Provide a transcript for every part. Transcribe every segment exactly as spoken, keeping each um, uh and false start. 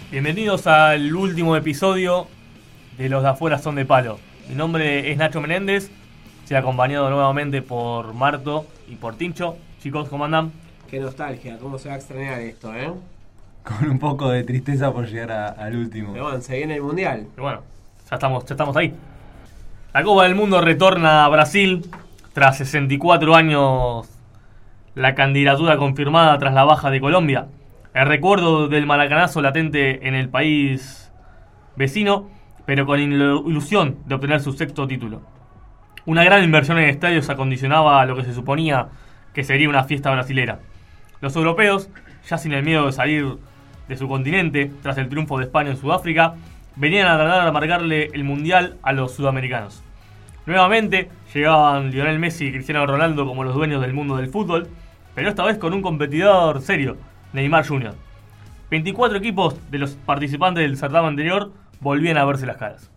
Bienvenidos al último episodio de Los de Afuera Son de Palo. Mi nombre es Nacho Menéndez, estoy acompañado nuevamente por Marto y por Tincho. Chicos, ¿cómo andan? Qué nostalgia, cómo se va a extrañar esto, ¿eh? Con un poco de tristeza por llegar a, al último. Pero bueno, se viene el Mundial. Pero bueno, ya estamos, ya estamos ahí. La Copa del Mundo retorna a Brasil tras sesenta y cuatro años. La candidatura confirmada tras la baja de Colombia. El recuerdo del maracanazo latente en el país vecino, pero con ilusión de obtener su sexto título. Una gran inversión en estadios acondicionaba lo que se suponía que sería una fiesta brasilera. Los europeos, ya sin el miedo de salir de su continente tras el triunfo de España en Sudáfrica, venían a tratar de marcarle el mundial a los sudamericanos. Nuevamente llegaban Lionel Messi y Cristiano Ronaldo como los dueños del mundo del fútbol, pero esta vez con un competidor serio, Neymar junior veinticuatro equipos de los participantes del certamen anterior volvían a verse las caras.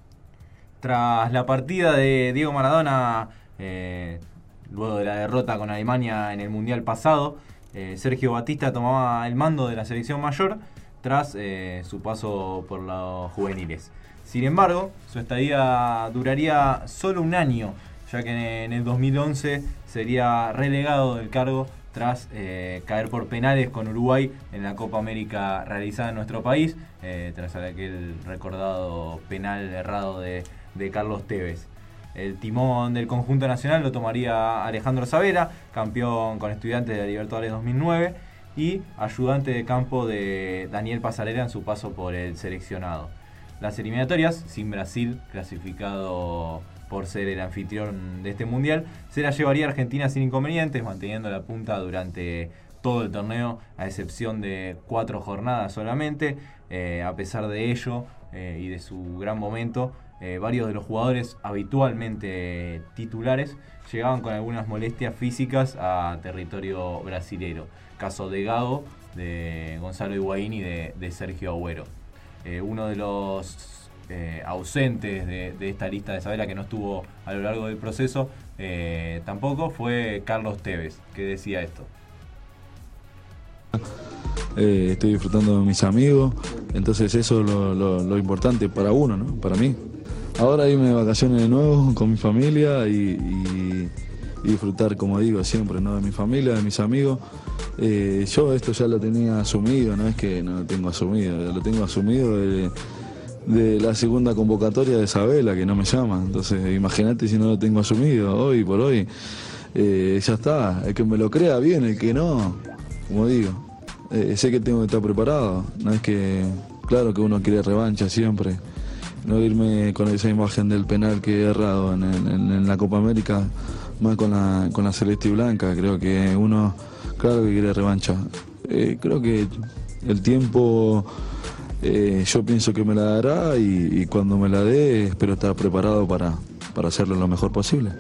Tras la partida de Diego Maradona, eh, luego de la derrota con Alemania en el Mundial pasado, eh, Sergio Batista tomaba el mando de la selección mayor tras eh, su paso por los juveniles. Sin embargo, su estadía duraría solo un año, ya que en el dos mil once sería relegado del cargo tras eh, caer por penales con Uruguay en la Copa América realizada en nuestro país, eh, tras aquel recordado penal errado de, de Carlos Tevez. El timón del conjunto nacional lo tomaría Alejandro Savera, campeón con Estudiantes de la Libertadores dos mil nueve y ayudante de campo de Daniel Pasarela en su paso por el seleccionado. Las eliminatorias, sin Brasil clasificado por ser el anfitrión de este mundial, se la llevaría Argentina sin inconvenientes, manteniendo la punta durante todo el torneo, a excepción de cuatro jornadas solamente. Eh, a pesar de ello eh, y de su gran momento, eh, varios de los jugadores habitualmente titulares llegaban con algunas molestias físicas a territorio brasilero. Caso de Gago, de Gonzalo Higuaín y de, de Sergio Agüero. Eh, uno de los Eh, ausentes de, de esta lista de Savera, que no estuvo a lo largo del proceso, eh, tampoco fue Carlos Tevez, que decía esto. Eh, estoy disfrutando de mis amigos, entonces eso es lo, lo, lo importante para uno, ¿no? Para mí. Ahora irme de vacaciones de nuevo con mi familia y, y, y disfrutar, como digo, siempre, ¿no? De mi familia, de mis amigos. Eh, yo esto ya lo tenía asumido, no es que no lo tengo asumido, lo tengo asumido de, de la segunda convocatoria de Sabela, que no me llama. Entonces imagínate si no lo tengo asumido hoy por hoy. Eh, ya está, el que me lo crea bien, el que no, como digo, eh, sé que tengo que estar preparado. No es que, claro que uno quiere revancha siempre, no irme con esa imagen del penal que he errado en, en, en la Copa América, más con la, con la celeste y blanca. Creo que uno, claro que quiere revancha. Eh, creo que el tiempo, eh, yo pienso que me la dará y, y cuando me la dé espero estar preparado para, para hacerlo lo mejor posible.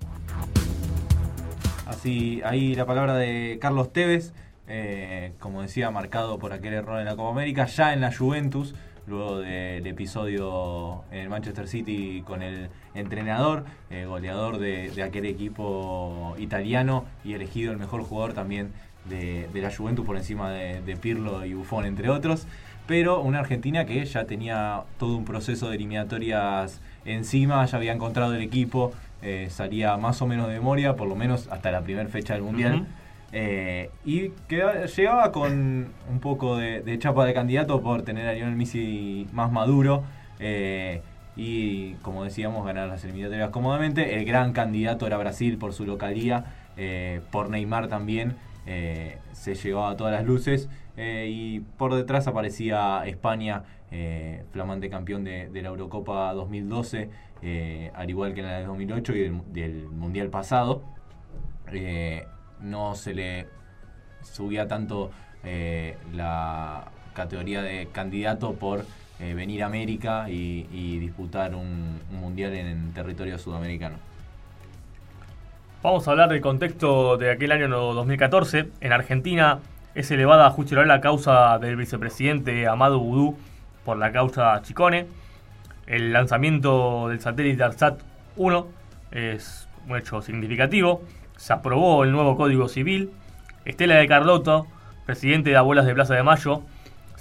Así, ahí la palabra de Carlos Tevez, eh, como decía, marcado por aquel error en la Copa América, ya en la Juventus, luego del episodio en el Manchester City con el entrenador, eh, goleador de, de aquel equipo italiano y elegido el mejor jugador también de, de la Juventus por encima de, de Pirlo y Buffon, entre otros. Pero una Argentina que ya tenía todo un proceso de eliminatorias encima, ya había encontrado el equipo, eh, salía más o menos de memoria, por lo menos hasta la primera fecha del Mundial. Uh-huh. Eh, y que llegaba con un poco de, de chapa de candidato por tener a Lionel Messi más maduro eh, y, como decíamos, ganar las eliminatorias cómodamente. El gran candidato era Brasil por su localía, eh, por Neymar también, eh, se llevaba todas las luces, eh, y por detrás aparecía España, eh, flamante campeón de, de la Eurocopa dos mil doce, eh, al igual que en la de dos mil ocho y del, del Mundial pasado. Eh, no se le subía tanto eh, la categoría de candidato por eh, venir a América y, y disputar un, un mundial en, en territorio sudamericano. Vamos a hablar del contexto de aquel año dos mil catorce. En Argentina es elevada a juicio oral la causa del vicepresidente Amado Vudú por la causa Chicone. El lanzamiento del satélite ARSAT uno es un hecho significativo. Se aprobó el nuevo Código Civil. Estela de Carlotto, presidente de Abuelas de Plaza de Mayo,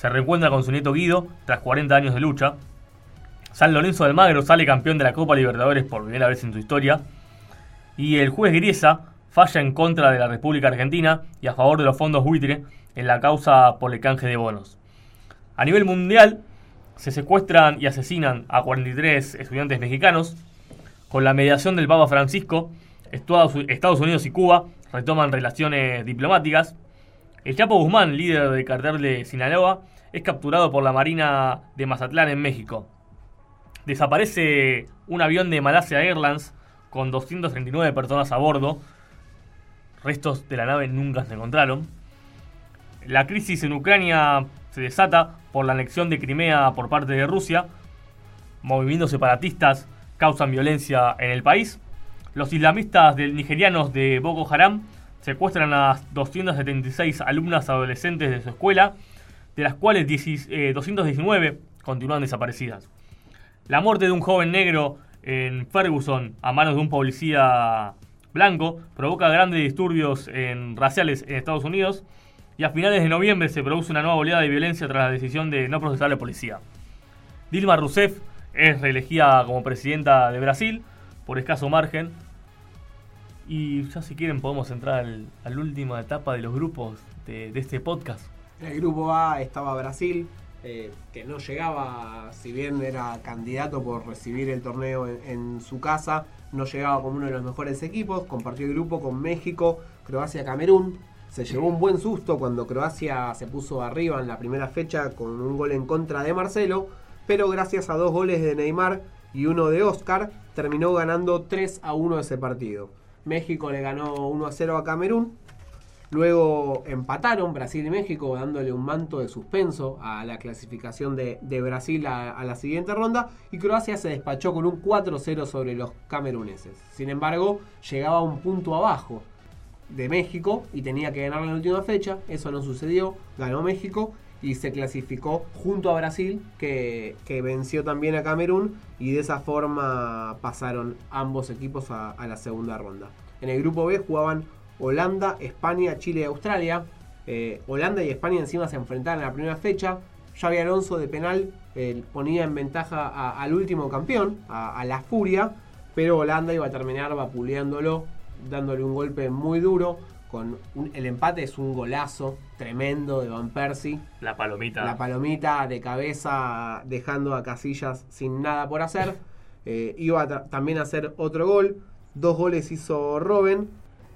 se reencuentra con su nieto Guido tras cuarenta años de lucha. San Lorenzo de Almagro sale campeón de la Copa Libertadores por primera vez en su historia. Y el juez Griesa falla en contra de la República Argentina y a favor de los fondos buitre en la causa por el canje de bonos. A nivel mundial, se secuestran y asesinan a cuarenta y tres estudiantes mexicanos. Con la mediación del Papa Francisco, Estados Unidos y Cuba retoman relaciones diplomáticas. El Chapo Guzmán, líder del cartel de Sinaloa, es capturado por la Marina de Mazatlán en México. Desaparece un avión de Malasia Airlines con doscientas treinta y nueve personas a bordo. Restos de la nave nunca se encontraron. La crisis en Ucrania se desata por la anexión de Crimea por parte de Rusia. Movimientos separatistas causan violencia en el país. Los islamistas nigerianos de Boko Haram secuestran a doscientas setenta y seis alumnas adolescentes de su escuela, de las cuales doscientas diecinueve continúan desaparecidas. La muerte de un joven negro en Ferguson a manos de un policía blanco provoca grandes disturbios en, raciales en Estados Unidos, y a finales de noviembre se produce una nueva oleada de violencia tras la decisión de no procesar a la policía. Dilma Rousseff es reelegida como presidenta de Brasil por escaso margen. Y ya si quieren podemos entrar al, a la última etapa de los grupos de, de este podcast. En el grupo A estaba Brasil, eh, que no llegaba, si bien era candidato por recibir el torneo en, en su casa, no llegaba como uno de los mejores equipos. Compartió el grupo con México, Croacia, Camerún. Se llevó un buen susto cuando Croacia se puso arriba en la primera fecha con un gol en contra de Marcelo, pero gracias a dos goles de Neymar y uno de Oscar, terminó ganando tres a uno ese partido. México le ganó uno a cero a Camerún. Luego empataron Brasil y México, dándole un manto de suspenso a la clasificación de, de Brasil a, a la siguiente ronda. Y Croacia se despachó con un cuatro cero sobre los cameruneses. Sin embargo, llegaba un punto abajo de México y tenía que ganar la última fecha. Eso no sucedió, ganó México y se clasificó junto a Brasil, que, que venció también a Camerún, y de esa forma pasaron ambos equipos a, a la segunda ronda. En el grupo B jugaban Holanda, España, Chile y Australia. eh, Holanda y España encima se enfrentaron en la primera fecha. Xabi Alonso de penal eh, ponía en ventaja a, al último campeón, a, a la Furia, pero Holanda iba a terminar vapuleándolo, dándole un golpe muy duro. Con un, el empate es un golazo tremendo de Van Persie. La palomita. La palomita de cabeza, dejando a Casillas sin nada por hacer. Eh, iba a también a hacer otro gol. Dos goles hizo Robben.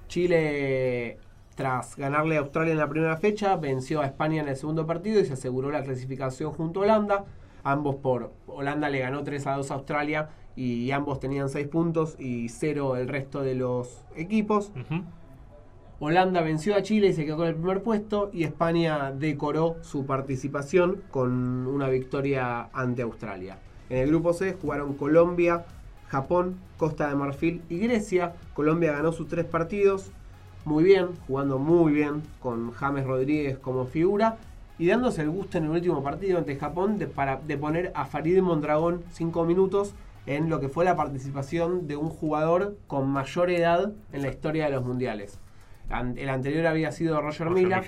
Chile, tras ganarle a Australia en la primera fecha, venció a España en el segundo partido y se aseguró la clasificación junto a Holanda. Ambos por Holanda le ganó tres a dos a Australia y ambos tenían seis puntos y cero el resto de los equipos. Uh-huh. Holanda venció a Chile y se quedó con el primer puesto, y España decoró su participación con una victoria ante Australia. En el grupo C jugaron Colombia, Japón, Costa de Marfil y Grecia. Colombia ganó sus tres partidos muy bien, jugando muy bien, con James Rodríguez como figura, y dándose el gusto en el último partido ante Japón de, para, de poner a Farid Mondragón cinco minutos en lo que fue la participación de un jugador con mayor edad en la historia de los mundiales. El anterior había sido Roger Milla.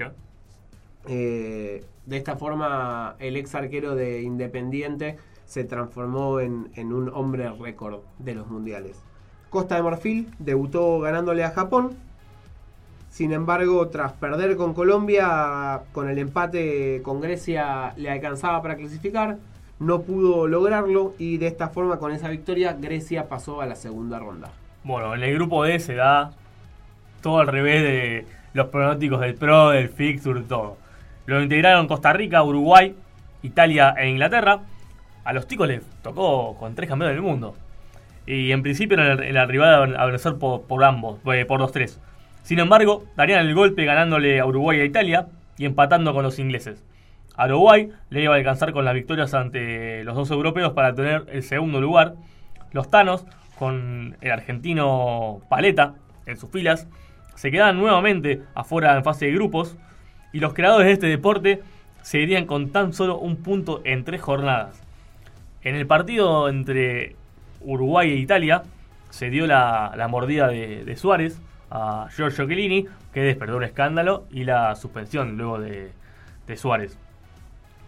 Eh, de esta forma, el ex arquero de Independiente se transformó en, en un hombre récord de los mundiales. Costa de Marfil debutó ganándole a Japón. Sin embargo, tras perder con Colombia, con el empate con Grecia le alcanzaba para clasificar. No pudo lograrlo y de esta forma, con esa victoria, Grecia pasó a la segunda ronda. Bueno, en el grupo D se da todo al revés de los pronósticos del Pro, del Fixture, todo. Lo integraron Costa Rica, Uruguay, Italia e Inglaterra. A los ticos les tocó con tres campeones del mundo. Y en principio en la rival a vencer por, por ambos, por dos tres. Sin embargo, darían el golpe ganándole a Uruguay y a Italia y empatando con los ingleses. A Uruguay le iba a alcanzar con las victorias ante los dos europeos para tener el segundo lugar. Los tanos, con el argentino Paletta en sus filas, se quedaban nuevamente afuera en fase de grupos, y los creadores de este deporte se irían con tan solo un punto en tres jornadas. En el partido entre Uruguay e Italia se dio la, la mordida de, de Suárez a Giorgio Chiellini, que despertó un escándalo y la suspensión luego de, de Suárez.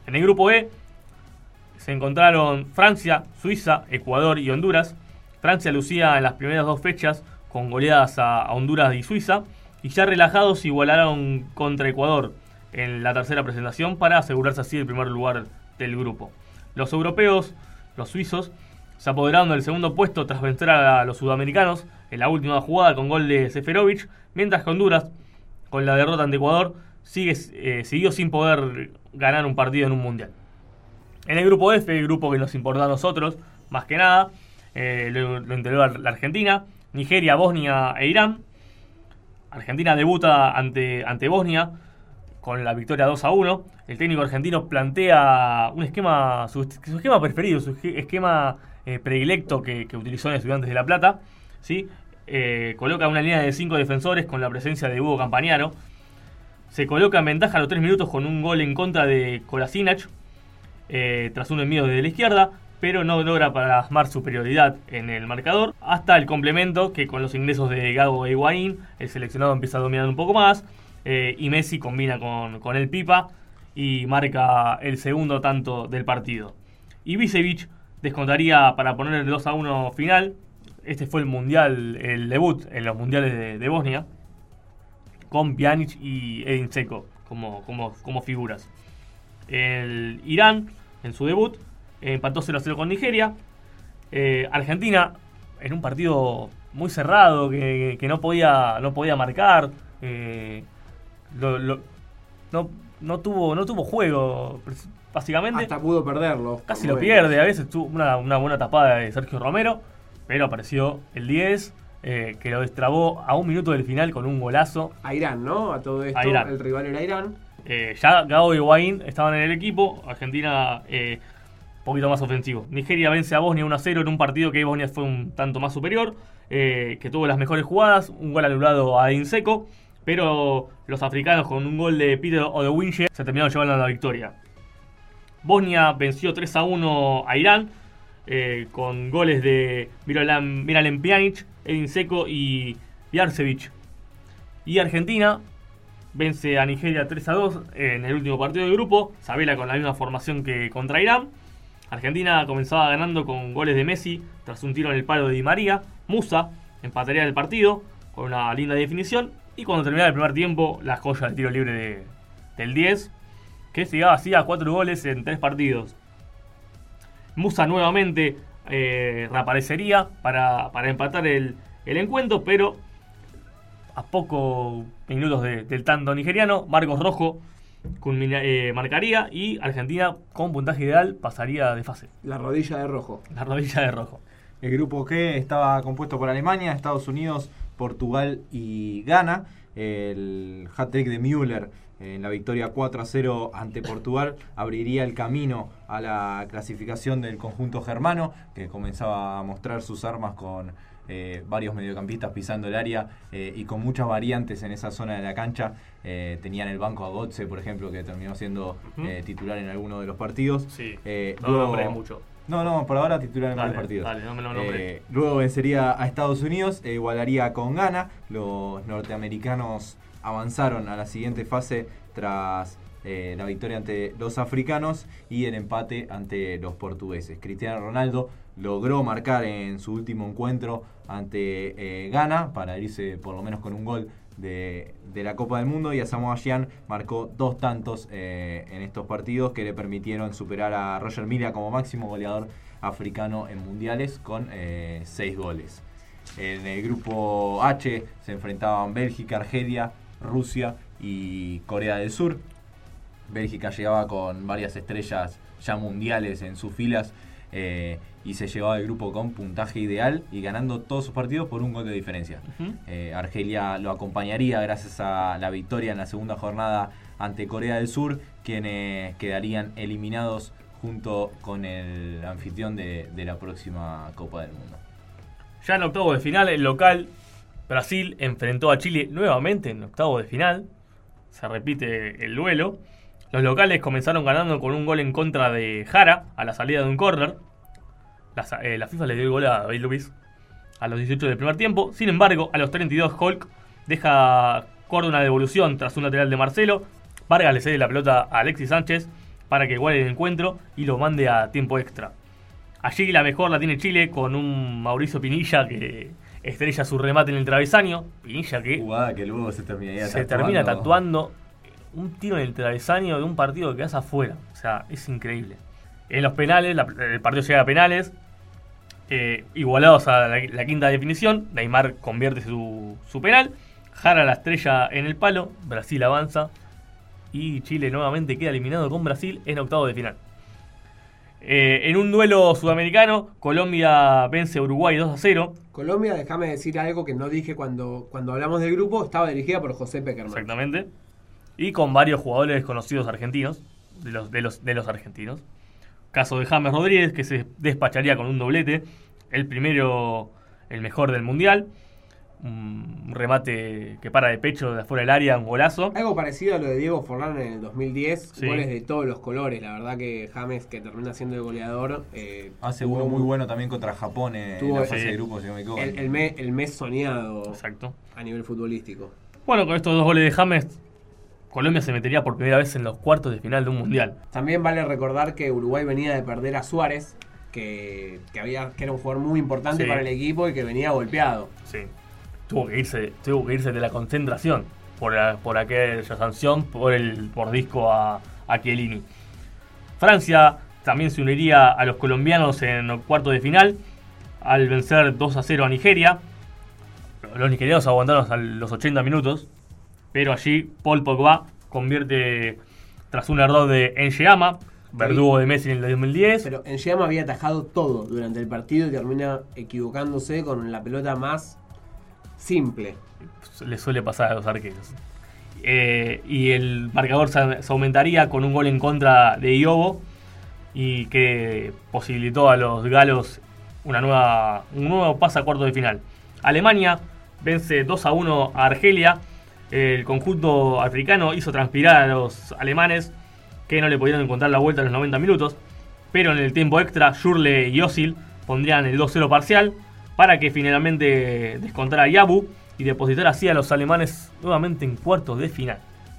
En el grupo E se encontraron Francia, Suiza, Ecuador y Honduras. Francia lucía en las primeras dos fechas con goleadas a, a Honduras y Suiza, y ya relajados igualaron contra Ecuador en la tercera presentación para asegurarse así el primer lugar del grupo. Los europeos, los suizos, se apoderaron del segundo puesto tras vencer a los sudamericanos en la última jugada con gol de Seferovic, mientras que Honduras, con la derrota ante Ecuador, sigue, eh, siguió sin poder ganar un partido en un mundial. En el grupo F, el grupo que nos importa a nosotros, más que nada, eh, lo, lo integró la Argentina, Nigeria, Bosnia e Irán. Argentina debuta ante, ante Bosnia con la victoria dos a uno. El técnico argentino plantea un esquema, su, su esquema preferido, su esquema eh, predilecto que, que utilizó en Estudiantes de La Plata, ¿sí? Eh, coloca una línea de cinco defensores con la presencia de Hugo Campagnaro. Se coloca en ventaja a los tres minutos con un gol en contra de Kolasinac, eh, tras un envío desde la izquierda, pero no logra plasmar superioridad en el marcador, hasta el complemento, que con los ingresos de Gago e Higuaín, el seleccionado empieza a dominar un poco más, eh, y Messi combina con, con el Pipa y marca el segundo tanto del partido. Ibisevic descontaría para poner el dos a uno final. Este fue el mundial, el debut en los mundiales de, de Bosnia, con Pjanic y Edin Dzeko como, como, como figuras. El Irán, en su debut, empató cero a cero con Nigeria. Eh, Argentina, en un partido muy cerrado, que, que no podía no podía marcar. Eh, lo, lo, no, no, tuvo, no tuvo juego, básicamente. Hasta pudo perderlo. Casi lo pierde. A veces tuvo una, una buena tapada de Sergio Romero, pero apareció el diez, eh, que lo destrabó a un minuto del final con un golazo. A Irán, ¿no? A todo esto, el rival era Irán. Eh, ya Gago y Higuaín estaban en el equipo. Argentina... Eh, un poquito más ofensivo. Nigeria vence a Bosnia uno a cero en un partido que Bosnia fue un tanto más superior, eh, que tuvo las mejores jugadas, un gol anulado a Edin Dzeko, pero los africanos con un gol de Peter Odewingie se terminaron llevando la victoria. Bosnia venció tres a uno a Irán, eh, con goles de Miralem, Miralem Pjanic, Edin Dzeko y Jarcevic. Y Argentina vence a Nigeria tres a dos en el último partido del grupo, Sabela con la misma formación que contra Irán. Argentina comenzaba ganando con goles de Messi tras un tiro en el palo de Di María. Musa empataría el partido con una linda definición. Y cuando terminaba el primer tiempo, la joya del tiro libre de, del diez, que llegaba así a cuatro goles en tres partidos. Musa nuevamente eh, reaparecería para, para empatar el, el encuentro, pero a pocos minutos de, del tanto nigeriano, Marcos Rojo culmina, eh, marcaría, y Argentina con puntaje ideal pasaría de fase. La rodilla de Rojo. La rodilla de Rojo. El grupo G estaba compuesto por Alemania, Estados Unidos, Portugal y Ghana. El hat-trick de Müller en la victoria cuatro a cero ante Portugal abriría el camino a la clasificación del conjunto germano, que comenzaba a mostrar sus armas con eh, varios mediocampistas pisando el área eh, y con muchas variantes en esa zona de la cancha. Eh, tenían el banco a Götze, por ejemplo, que terminó siendo uh-huh. eh, titular en alguno de los partidos. Sí, eh, no luego, nombré mucho. No, no, por ahora titular en dale, varios partidos. Dale, no me lo nombré. Eh, luego vencería a Estados Unidos, e igualaría con Ghana. Los norteamericanos avanzaron a la siguiente fase tras eh, la victoria ante los africanos y el empate ante los portugueses. Cristiano Ronaldo logró marcar en su último encuentro ante eh, Ghana para irse por lo menos con un gol de, de la Copa del Mundo, y Asamoah Gyan marcó dos tantos eh, en estos partidos que le permitieron superar a Roger Milla como máximo goleador africano en mundiales con eh, seis goles. En el grupo H se enfrentaban Bélgica, Argelia, Rusia y Corea del Sur. Bélgica llegaba con varias estrellas ya mundiales en sus filas eh, y se llevaba el grupo con puntaje ideal y ganando todos sus partidos por un gol de diferencia. Uh-huh. eh, Argelia lo acompañaría gracias a la victoria en la segunda jornada ante Corea del Sur, quienes quedarían eliminados junto con el anfitrión de, de la próxima Copa del Mundo. Ya en octavos de final, el local Brasil enfrentó a Chile nuevamente en octavos de final. Se repite el duelo. Los locales comenzaron ganando con un gol en contra de Jara a la salida de un córner. La, eh, la FIFA le dio el gol a David Luiz a los dieciocho del primer tiempo. Sin embargo, a los treinta y dos Hulk deja corta una devolución tras un lateral de Marcelo. Vargas le cede la pelota a Alexis Sánchez para que iguale el encuentro y lo mande a tiempo extra. Allí la mejor la tiene Chile con un Mauricio Pinilla que estrella su remate en el travesaño. Pinilla que Jugada que luego se terminaría se tatuando. termina tatuando un tiro en el travesaño de un partido que quedas afuera. O sea, es increíble. En los penales, la, el partido llega a penales. Eh, igualados a la, la quinta definición, Neymar convierte su, su penal, jara la estrella en el palo, Brasil avanza y Chile nuevamente queda eliminado con Brasil en octavos de final. Eh, en un duelo sudamericano, Colombia vence a Uruguay dos a cero. Colombia, déjame decir algo que no dije cuando, cuando hablamos del grupo, estaba dirigida por José Peckerman. Exactamente. Y con varios jugadores conocidos argentinos, de los, de los, de los argentinos. Caso de James Rodríguez, que se despacharía con un doblete. El primero, el mejor del mundial. Un remate que para de pecho de afuera del área, un golazo. Algo parecido a lo de Diego Forlán en el dos mil diez. Sí. Goles de todos los colores. La verdad que James, que termina siendo el goleador. Eh, Hace uno muy bueno también contra Japón en tuvo la fase sí. de grupos, si no me equivoco. El, el, mes, el mes soñado. Exacto. A nivel futbolístico. Bueno, con estos dos goles de James, Colombia se metería por primera vez en los cuartos de final de un mundial. También vale recordar que Uruguay venía de perder a Suárez, que, que, había, que era un jugador muy importante Sí. para el equipo y que venía golpeado. Sí. Tuvo que irse, tuvo que irse de la concentración por, la- por aquella sanción, por el por disco a, a Chiellini. Francia también se uniría a los colombianos en los cuartos de final al vencer dos a cero a Nigeria. Los nigerianos aguantaron hasta los ochenta minutos, pero allí Paul Pogba convierte tras un error de Enyeama, verdugo de Messi en el dos mil diez. Pero Enyeama había atajado todo durante el partido y termina equivocándose con la pelota más simple. Le suele pasar a los arqueros. Eh, y el marcador se, se aumentaría con un gol en contra de Iobo y que posibilitó a los galos una nueva, un nuevo pase a cuartos de final. Alemania vence dos a uno a Argelia. El conjunto africano hizo transpirar a los alemanes, que no le pudieron encontrar la vuelta en los noventa minutos, pero en el tiempo extra Schürrle y Özil pondrían el dos cero parcial para que finalmente descontara Yabu y depositar así a los alemanes nuevamente en cuartos de final.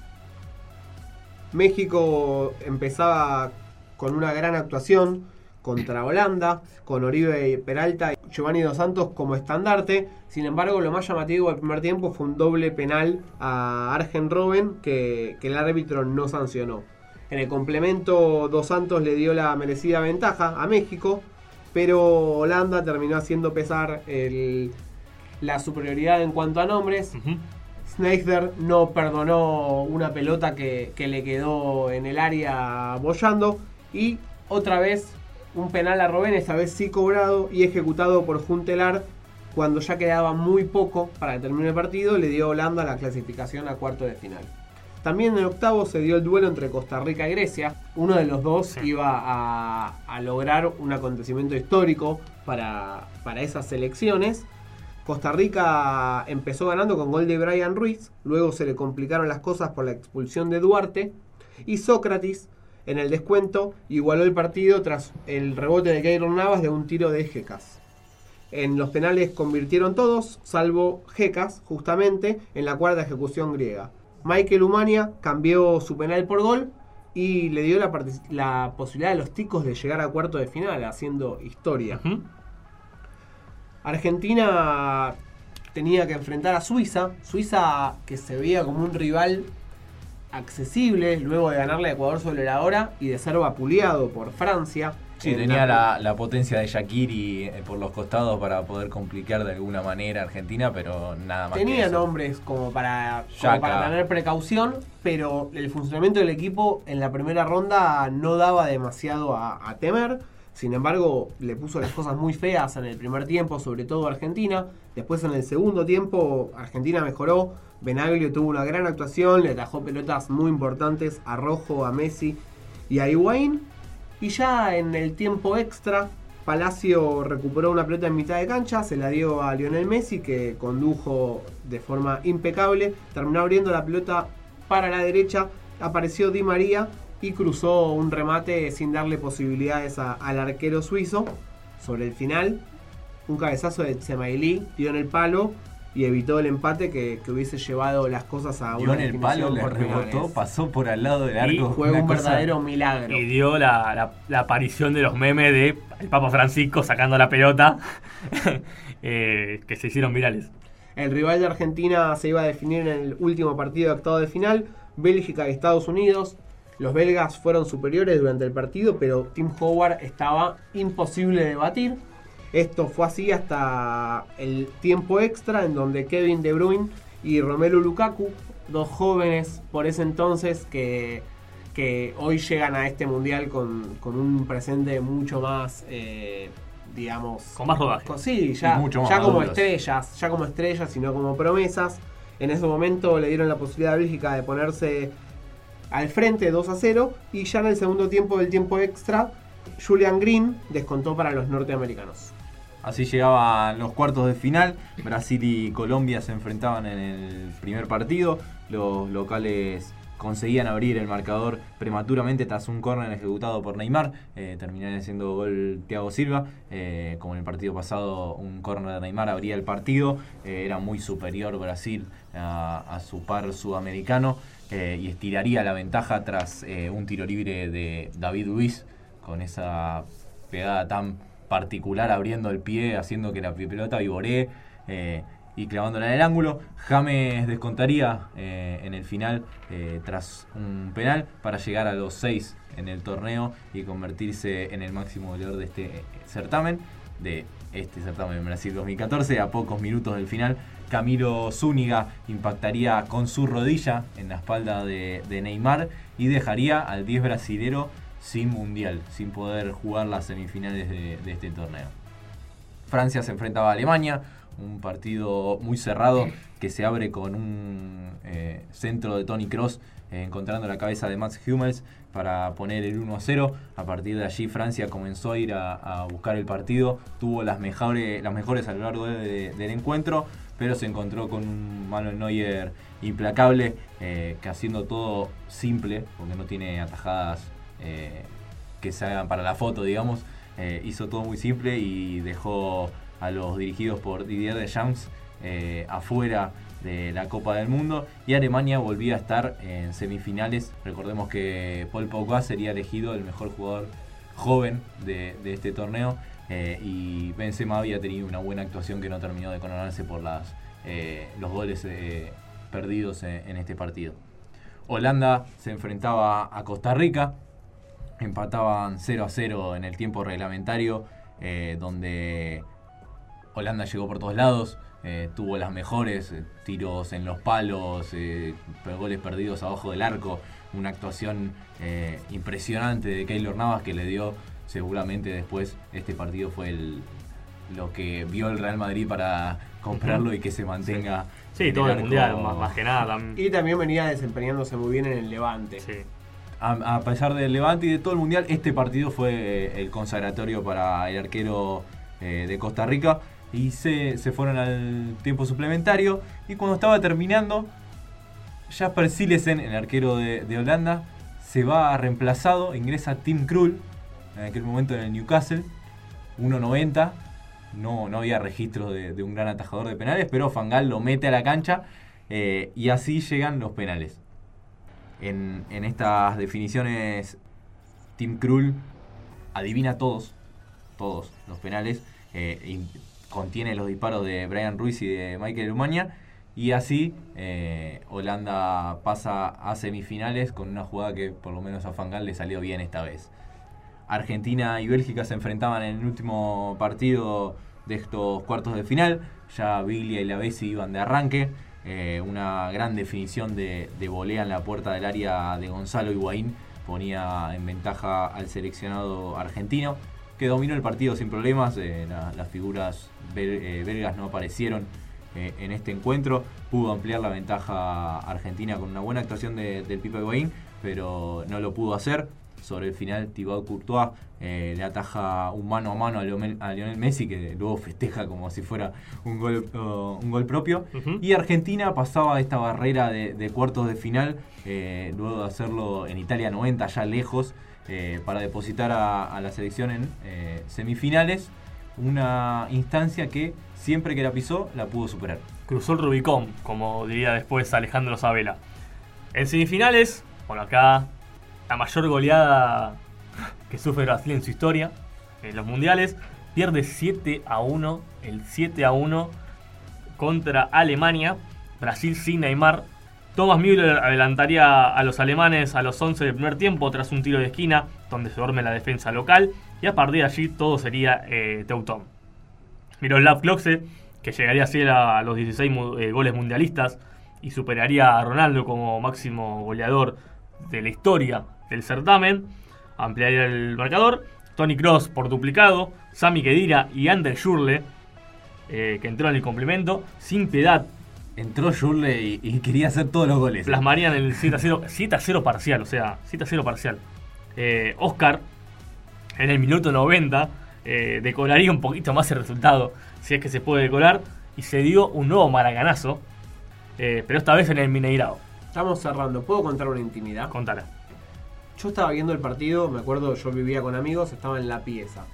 México empezaba con una gran actuación contra Holanda, con Oribe Peralta y Giovanni Dos Santos como estandarte. Sin embargo, lo más llamativo del primer tiempo fue un doble penal a Arjen Robben que, que el árbitro no sancionó. En el complemento, Dos Santos le dio la merecida ventaja a México, pero Holanda terminó haciendo pesar el, la superioridad en cuanto a nombres. Uh-huh. Sneijder no perdonó una pelota que, que le quedó en el área boyando. Y otra vez un penal a Robben, esta vez sí cobrado y ejecutado por Juntelar cuando ya quedaba muy poco para que termine el partido. Le dio a Holanda la clasificación a cuarto de final. También en el octavo se dio el duelo entre Costa Rica y Grecia. Uno de los dos Sí. iba a, a lograr un acontecimiento histórico para, para esas selecciones. Costa Rica empezó ganando con gol de Brian Ruiz, luego se le complicaron las cosas por la expulsión de Duarte, y Sócrates en el descuento igualó el partido tras el rebote de Keylor Navas de un tiro de Gekas. En los penales convirtieron todos, salvo Gekas, justamente, en la cuarta ejecución griega. Michael Umania cambió su penal por gol y le dio la, partic- la posibilidad a los ticos de llegar a cuarto de final, haciendo historia. Uh-huh. Argentina tenía que enfrentar a Suiza. Suiza que se veía como un rival accesible luego de ganarle a Ecuador sobre la hora y de ser vapuleado por Francia. Sí, En tenía la- la, la potencia de Shaqiri eh, por los costados para poder complicar de alguna manera a Argentina, pero nada más. Tenía que eso. nombres como para, como Yaka. para tener precaución, pero el funcionamiento del equipo en la primera ronda no daba demasiado a, a temer. Sin embargo, le puso las cosas muy feas en el primer tiempo, sobre todo a Argentina. Después en el segundo tiempo, Argentina mejoró. Benaglio tuvo una gran actuación, le atajó pelotas muy importantes a Rojo, a Messi y a Higuaín. Y ya en el tiempo extra, Palacio recuperó una pelota en mitad de cancha, se la dio a Lionel Messi, que condujo de forma impecable. Terminó abriendo la pelota para la derecha, apareció Di María y cruzó un remate sin darle posibilidades a- al arquero suizo. Sobre el final, un cabezazo de Tsemaili dio en el palo y evitó el empate que, que hubiese llevado las cosas a dio una en el palo, definición le por rebotó, penales. pasó por al lado del Y arco. Fue una un cosa- verdadero milagro. Y dio la, la, la aparición de los memes de el Papa Francisco sacando la pelota, eh, que se hicieron virales. El rival de Argentina se iba a definir en el último partido de octavo de final, Bélgica y Estados Unidos. Los belgas fueron superiores durante el partido, pero Tim Howard estaba imposible de batir. Esto fue así hasta el tiempo extra, en donde Kevin De Bruyne y Romelu Lukaku, dos jóvenes por ese entonces que, que hoy llegan a este mundial con, con un presente mucho más, eh, digamos... Con más rodaje. con- sí, ya, Y mucho más ya como maduros. estrellas, ya como estrellas y no como promesas. En ese momento le dieron la posibilidad a Bélgica de ponerse al frente dos a cero, y ya en el segundo tiempo del tiempo extra, Julian Green descontó para los norteamericanos. Así llegaban los cuartos de final. Brasil y Colombia se enfrentaban en el primer partido. Los locales conseguían abrir el marcador prematuramente tras un córner ejecutado por Neymar. Eh, terminaría siendo gol Thiago Silva. Eh, como en el partido pasado, un córner de Neymar abría el partido. Eh, era muy superior Brasil a, a su par sudamericano. Eh, y estiraría la ventaja tras eh, un tiro libre de David Luiz, con esa pegada tan particular, abriendo el pie, haciendo que la pelota vivoree eh, y clavándola en el ángulo. James descontaría eh, en el final eh, tras un penal para llegar a los seis en el torneo y convertirse en el máximo goleador de este certamen, de este certamen en Brasil dos mil catorce. A pocos minutos del final, Camilo Zúñiga impactaría con su rodilla en la espalda de, de Neymar y dejaría al diez brasilero sin mundial, sin poder jugar las semifinales de, de este torneo. Francia se enfrentaba a Alemania, un partido muy cerrado que se abre con un eh, centro de Toni Kroos eh, encontrando la cabeza de Mats Hummels para poner el uno a cero. A partir de allí Francia comenzó a ir a, a buscar el partido, tuvo las mejores, las mejores a lo largo de, de, del encuentro, pero se encontró con un Manuel Neuer implacable, eh, que haciendo todo simple, porque no tiene atajadas eh, que se hagan para la foto, digamos, eh, hizo todo muy simple y dejó a los dirigidos por Didier Deschamps eh, afuera de la Copa del Mundo, y Alemania volvía a estar en semifinales. Recordemos que Paul Pogba sería elegido el mejor jugador joven de, de este torneo, eh, y Benzema había tenido una buena actuación que no terminó de coronarse por las, eh, los goles eh, perdidos en, en este partido. Holanda se enfrentaba a Costa Rica, empataban cero a cero en el tiempo reglamentario, eh, donde Holanda llegó por todos lados, eh, tuvo las mejores, eh, tiros en los palos, eh, goles perdidos abajo del arco, una actuación eh, impresionante de Keylor Navas que le dio, seguramente después este partido fue el, lo que vio el Real Madrid para comprarlo y que se mantenga. Sí, en todo el, arco. mundial, más, más que nada. tam- Y también venía desempeñándose muy bien en el Levante. Sí. A, a pesar del Levante y de todo el mundial, este partido fue eh, el consagratorio para el arquero eh, de Costa Rica. Y se, se fueron al tiempo suplementario. Y cuando estaba terminando, Jasper Silesen, el arquero de, de Holanda, se va reemplazado. Ingresa Tim Krul, en aquel momento en el Newcastle, uno noventa. No, no había registro de, de un gran atajador de penales, pero Van Gaal lo mete a la cancha. Eh, y así llegan los penales. En, en estas definiciones, Tim Krul adivina todos, todos los penales. Eh, y contiene los disparos de Brian Ruiz y de Michael Umaña, y así eh, Holanda pasa a semifinales con una jugada que por lo menos a Van Gaal le salió bien esta vez. Argentina y Bélgica se enfrentaban en el último partido de estos cuartos de final. Ya Biglia y Lavezzi iban de arranque. Eh, una gran definición de, de volea en la puerta del área de Gonzalo Higuaín ponía en ventaja al seleccionado argentino, que dominó el partido sin problemas. Eh, la, las figuras bel, eh, belgas no aparecieron eh, en este encuentro. Pudo ampliar la ventaja argentina con una buena actuación de, del Pipa Higuaín, pero no lo pudo hacer. Sobre el final, Thibaut Courtois eh, le ataja un mano a mano a Lionel, a Lionel Messi, que luego festeja como si fuera un gol, uh, un gol propio. Uh-huh. Y Argentina pasaba esta barrera de, de cuartos de final, eh, luego de hacerlo en Italia noventa, ya lejos, eh, para depositar a, a la selección en eh, semifinales. una instancia que siempre que la pisó la pudo superar. Cruzó el Rubicón, como diría después Alejandro Sabela. En semifinales, bueno, acá la mayor goleada que sufre Brasil en su historia, en los mundiales, pierde siete a uno, el siete a uno contra Alemania. Brasil sin Neymar. Thomas Müller adelantaría a los alemanes a los once del primer tiempo tras un tiro de esquina donde se duerme la defensa local, y a partir de allí todo sería eh, Teutón. Miroslav Klose, que llegaría a ser a los dieciséis eh, goles mundialistas y superaría a Ronaldo como máximo goleador de la historia del certamen, ampliaría el marcador. Toni Kroos por duplicado, Sami Khedira y Ander Schürrle, eh, que entró en el complemento, sin piedad. Entró Schürrle y, y quería hacer todos los goles. Plasmarían el siete a cero, siete a cero parcial, o sea, siete a cero parcial. Eh, Oscar, en el minuto noventa, eh, decoraría un poquito más el resultado, si es que se puede decorar, y se dio un nuevo maracanazo, eh, pero esta vez en el Mineirao. Estamos cerrando. ¿Puedo contar una intimidad? Contala. Yo estaba viendo el partido, me acuerdo, yo vivía con amigos, estaba en la pieza.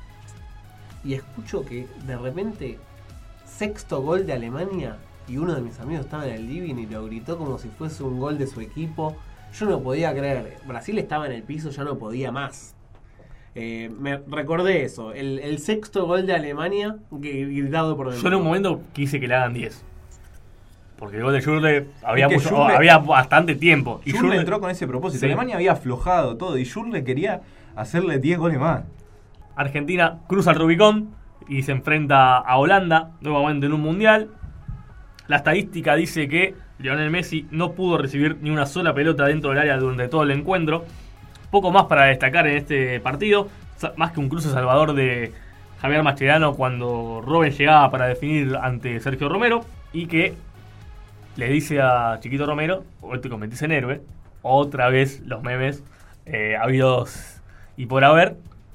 Y escucho que de repente, sexto gol de Alemania, y uno de mis amigos estaba en el living y lo gritó como si fuese un gol de su equipo. Yo no podía creer. Brasil estaba en el piso, ya no podía más. Eh, me recordé eso, el, el sexto gol de Alemania gritado por Yo en un momento quise que le hagan diez. Porque el gol de Schürrle había, Es que mucho, Schürrle- había bastante tiempo. Y Schürrle Schürrle entró con ese propósito. Sí. Alemania había aflojado todo y Schürrle quería hacerle diez goles más. Argentina cruza el Rubicón y se enfrenta a Holanda nuevamente en un mundial. La estadística dice que Lionel Messi no pudo recibir ni una sola pelota dentro del área durante todo el encuentro. Poco más para destacar en este partido, más que un cruce salvador de Javier Mascherano cuando Robben llegaba para definir ante Sergio Romero, y que le dice a Chiquito Romero: hoy te convertís en héroe. Otra vez los memes eh, habidos y por haber.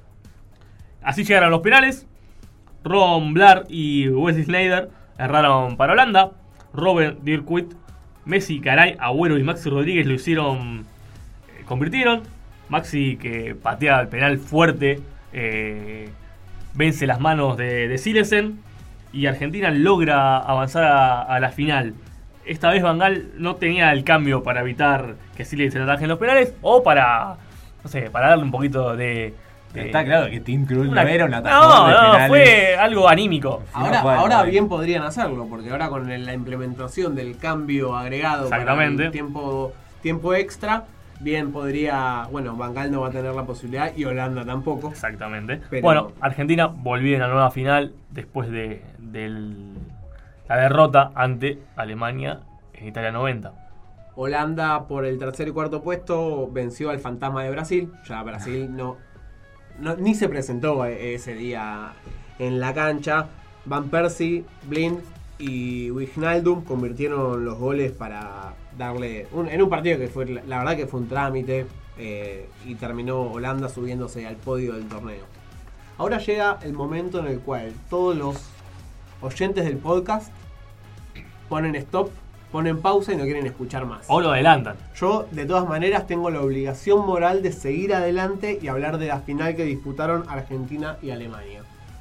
Así llegaron los penales. Ron Blair y Wesley Sneijder erraron para Holanda. Robben, Dirkwitt, Messi, Garay, Agüero y Maxi Rodríguez lo hicieron, eh, convirtieron. Maxi, que patea el penal fuerte, eh, vence las manos de, de Silesen, y Argentina logra avanzar a, a la final. Esta vez Van Gaal no tenía el cambio para evitar que Silesen ataje en los penales, o para, no sé, para darle un poquito de... de Está claro que Tim Krul una- no era un no, atacador de no, penales. fue algo anímico. Ahora, Bueno, ahora bueno. bien podrían hacerlo, porque ahora con la implementación del cambio agregado para Exactamente. el tiempo, tiempo extra, bien podría, bueno, Van Gaal no va a tener la posibilidad y Holanda tampoco. Exactamente. Pero- Bueno, Argentina volvió en la nueva final después de del- la derrota ante Alemania en Italia noventa. Holanda por el tercer y cuarto puesto venció al fantasma de Brasil. Ya Brasil no, no ni se presentó ese día en la cancha. Van Persie, Blind y Wijnaldum convirtieron los goles para darle un- en un partido que fue, la verdad que fue un trámite, eh, y terminó Holanda subiéndose al podio del torneo. Ahora llega el momento en el cual todos los oyentes del podcast ponen stop, ponen pausa y no quieren escuchar más. O lo adelantan. Yo, de todas maneras, tengo la obligación moral de seguir adelante y hablar de la final que disputaron Argentina y Alemania.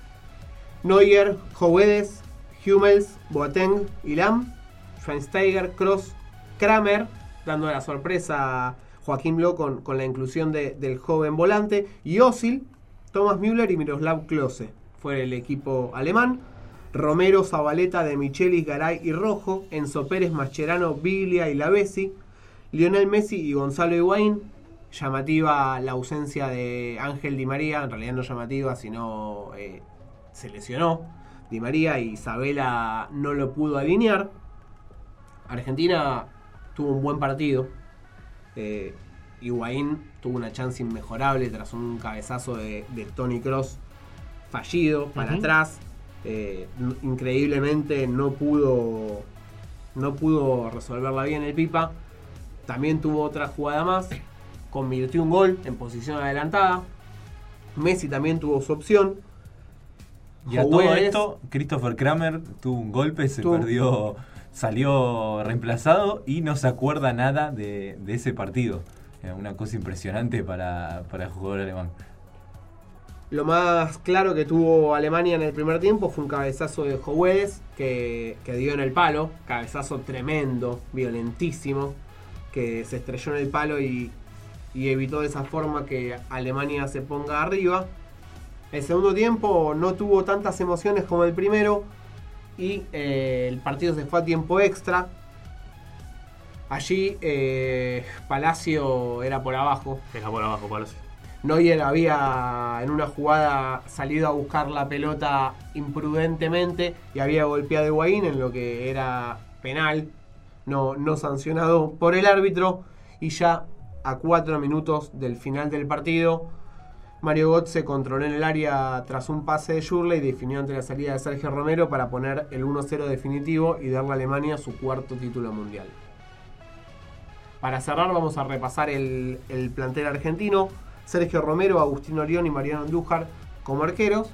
Neuer, Jovedes, Hummels, Boateng y Lam, Schweinsteiger, Kroos, Kramer, dando la sorpresa a Joaquín Low con, con la inclusión de- del joven volante, y Özil, Thomas Müller y Miroslav Klose. Fue el equipo alemán. Romero, Zabaleta, De Michelis, Garay y Rojo, Enzo Pérez, Mascherano, Biglia y Lavezzi, Lionel Messi y Gonzalo Higuaín. Llamativa la ausencia de Ángel Di María, en realidad no llamativa, sino eh, se lesionó Di María y Isabela no lo pudo alinear. Argentina tuvo un buen partido. Eh, Higuaín tuvo una chance inmejorable tras un cabezazo de, de Toni Kroos fallido para Ujú. atrás. Eh, n- increíblemente no pudo no pudo resolverla bien el Pipa. También tuvo otra jugada más, convirtió un gol en posición adelantada. Messi también tuvo su opción. Y a todo Jovedes- esto, Christopher Kramer tuvo un golpe, se Tuvo- perdió, salió reemplazado y no se acuerda nada de, de ese partido. Era una cosa impresionante para, para el jugador alemán. Lo más claro que tuvo Alemania en el primer tiempo fue un cabezazo de Houedes que, que dio en el palo. Cabezazo tremendo, violentísimo, que se estrelló en el palo y, y evitó de esa forma que Alemania se ponga arriba. El segundo tiempo no tuvo tantas emociones como el primero y eh, el partido se fue a tiempo extra. Allí eh, Palacio era por abajo. Era por abajo, Palacio. Neuer había en una jugada salido a buscar la pelota imprudentemente y había golpeado a Higuaín en lo que era penal, no, no sancionado por el árbitro. Y ya a cuatro minutos del final del partido, Mario Götze controló en el área tras un pase de Schürrle y definió ante la salida de Sergio Romero para poner el uno cero definitivo y darle a Alemania su cuarto título mundial. Para cerrar vamos a repasar el, el plantel argentino. Sergio Romero, Agustín Orión y Mariano Andújar como arqueros.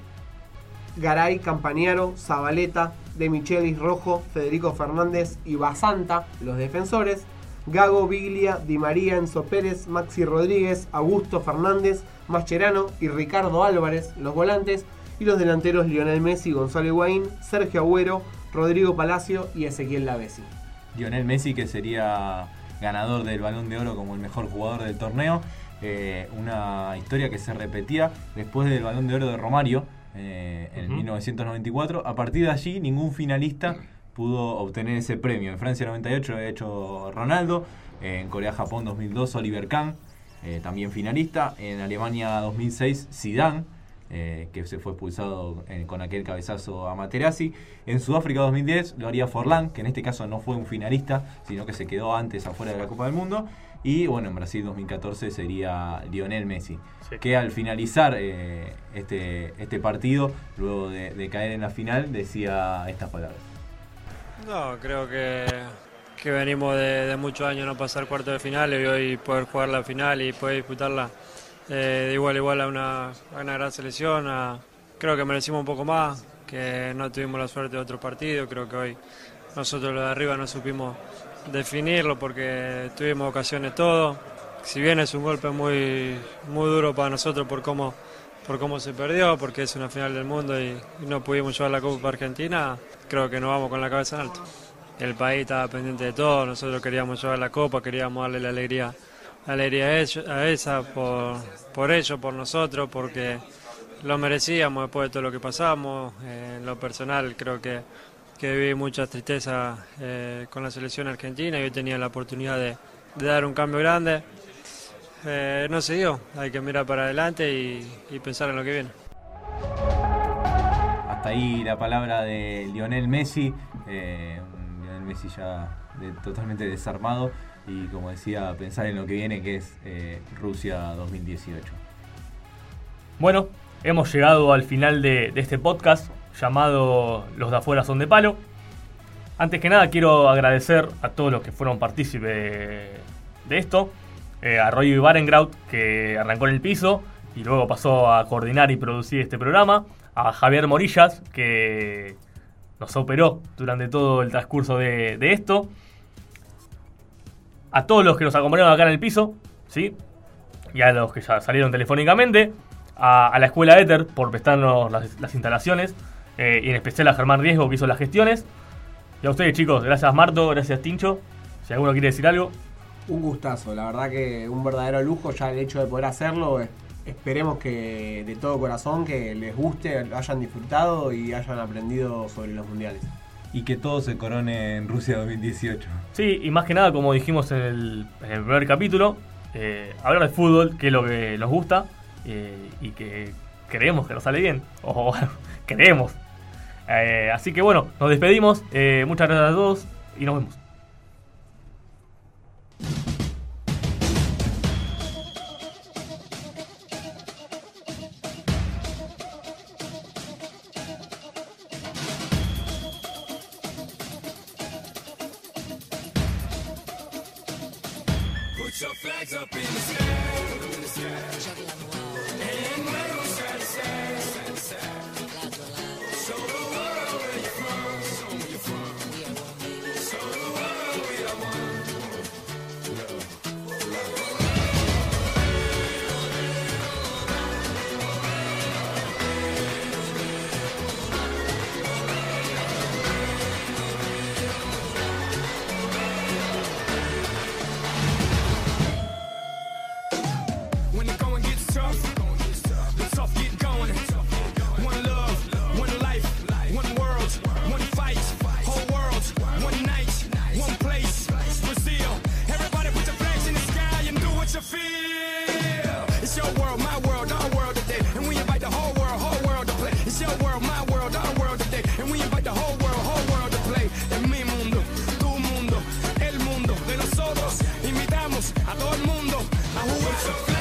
Garay, Campagnaro, Zabaleta, De Michelis, Rojo, Federico Fernández y Basanta, los defensores. Gago, Biglia, Di María, Enzo Pérez, Maxi Rodríguez, Augusto Fernández, Mascherano y Ricardo Álvarez, los volantes. Y los delanteros Lionel Messi, Gonzalo Higuaín, Sergio Agüero, Rodrigo Palacio y Ezequiel Lavezzi. Lionel Messi, que sería ganador del Balón de Oro como el mejor jugador del torneo. Eh, una historia que se repetía después del Balón de Oro de Romario eh, en uh-huh. mil novecientos noventa y cuatro. A partir de allí ningún finalista pudo obtener ese premio. En Francia noventa y ocho lo había hecho Ronaldo, eh, en Corea-Japón dos mil dos Oliver Kahn, eh, también finalista. En Alemania dos mil seis Zidane, eh, que se fue expulsado eh, con aquel cabezazo a Materazzi. En Sudáfrica dos mil diez lo haría Forlán, que en este caso no fue un finalista, sino que se quedó antes afuera de la Copa del Mundo. Y bueno, en Brasil dos mil catorce sería Lionel Messi, sí. que al finalizar eh, este, este partido, luego de, de caer en la final, decía estas palabras. No, creo que, que venimos de, de muchos años no pasar cuartos de final y hoy poder jugar la final y poder disputarla eh, de igual a igual a una, a una gran selección. A, creo que merecimos un poco más, que no tuvimos la suerte de otro partido. Creo que hoy nosotros los de arriba no supimos definirlo porque tuvimos ocasiones todo. Si bien es un golpe muy muy duro para nosotros por cómo por cómo se perdió, porque es una final del mundo y, y no pudimos llevar la Copa Argentina, creo que nos vamos con la cabeza en alto. El país estaba pendiente de todo, nosotros queríamos llevar la Copa, queríamos darle la alegría, la alegría a, ellos, a esa por, por ellos, por nosotros, porque lo merecíamos después de todo lo que pasamos. Eh, en lo personal creo que que viví mucha tristeza eh, con la selección argentina y hoy tenía la oportunidad de, de dar un cambio grande. Eh, no se dio, hay que mirar para adelante y, y pensar en lo que viene. Hasta ahí la palabra de Lionel Messi, eh, un Lionel Messi ya de, totalmente desarmado y, como decía, pensar en lo que viene, que es eh, Rusia dos mil dieciocho. Bueno, hemos llegado al final de, de este podcast llamado Los de afuera son de palo. Antes que nada quiero agradecer a todos los que fueron partícipes de, de esto. Eh, a Roy Barengraut, que arrancó en el piso y luego pasó a coordinar y producir este programa. A Javier Morillas, que nos operó durante todo el transcurso de, de esto. A todos los que nos acompañaron acá en el piso, ¿sí? Y a los que ya salieron telefónicamente. A, a la Escuela Éter por prestarnos las, las instalaciones. Eh, y en especial a Germán Riesgo, que hizo las gestiones. Y a ustedes, chicos, gracias Marto, gracias Tincho. Si alguno quiere decir algo. Un gustazo, la verdad que un verdadero lujo ya el hecho de poder hacerlo. Esperemos que de todo corazón que les guste, hayan disfrutado y hayan aprendido sobre los mundiales. Y que todo se corone en Rusia dos mil dieciocho. Sí, y más que nada, como dijimos en el, en el primer capítulo, eh, hablar de fútbol, que es lo que nos gusta eh, y que creemos que nos sale bien. O bueno, creemos. Eh, así que bueno, nos despedimos. Eh, muchas gracias a todos y nos vemos. Put your flags up in the sky, in the sky. And wave side to side, side to side. Show the world where you're from, show where you're from. Show the world we are one. tough. The tough get going. One love, one life, one world, one fight. Whole world, one night, one place. Brazil. Everybody put your flags in the sky and do what you feel. It's your world, my world, our world today. And we invite the whole world, whole world to play. It's your world, my world, our world today. And we invite the whole world, whole world to play. Es mi mundo, tu mundo, el mundo de nosotros. Invitamos a todo el mundo a jugar.